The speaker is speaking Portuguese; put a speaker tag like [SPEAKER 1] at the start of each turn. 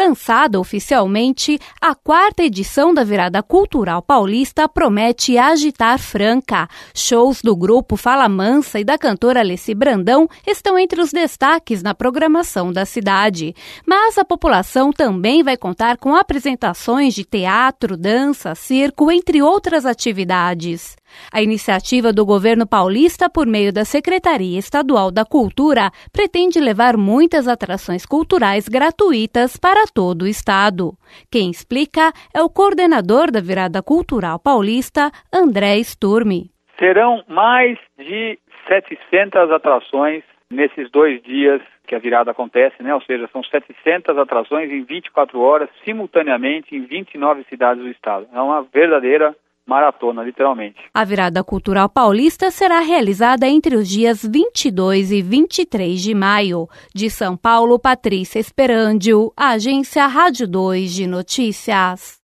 [SPEAKER 1] Lançada oficialmente, a 4ª edição da Virada Cultural Paulista promete agitar Franca. Shows do grupo Fala Mansa e da cantora Alessi Brandão estão entre os destaques na programação da cidade. Mas a população também vai contar com apresentações de teatro, dança, circo, entre outras atividades. A iniciativa do governo paulista, por meio da Secretaria Estadual da Cultura, pretende levar muitas atrações culturais gratuitas para todo o estado. Quem explica é o coordenador da Virada Cultural Paulista, André Sturmi.
[SPEAKER 2] Serão mais de 700 atrações nesses 2 dias que a virada acontece, né? Ou seja, são 700 atrações em 24 horas, simultaneamente, em 29 cidades do estado. É uma verdadeira maratona, literalmente.
[SPEAKER 1] A Virada Cultural Paulista será realizada entre os dias 22 e 23 de maio. De São Paulo, Patrícia Esperandio, Agência Rádio 2 de Notícias.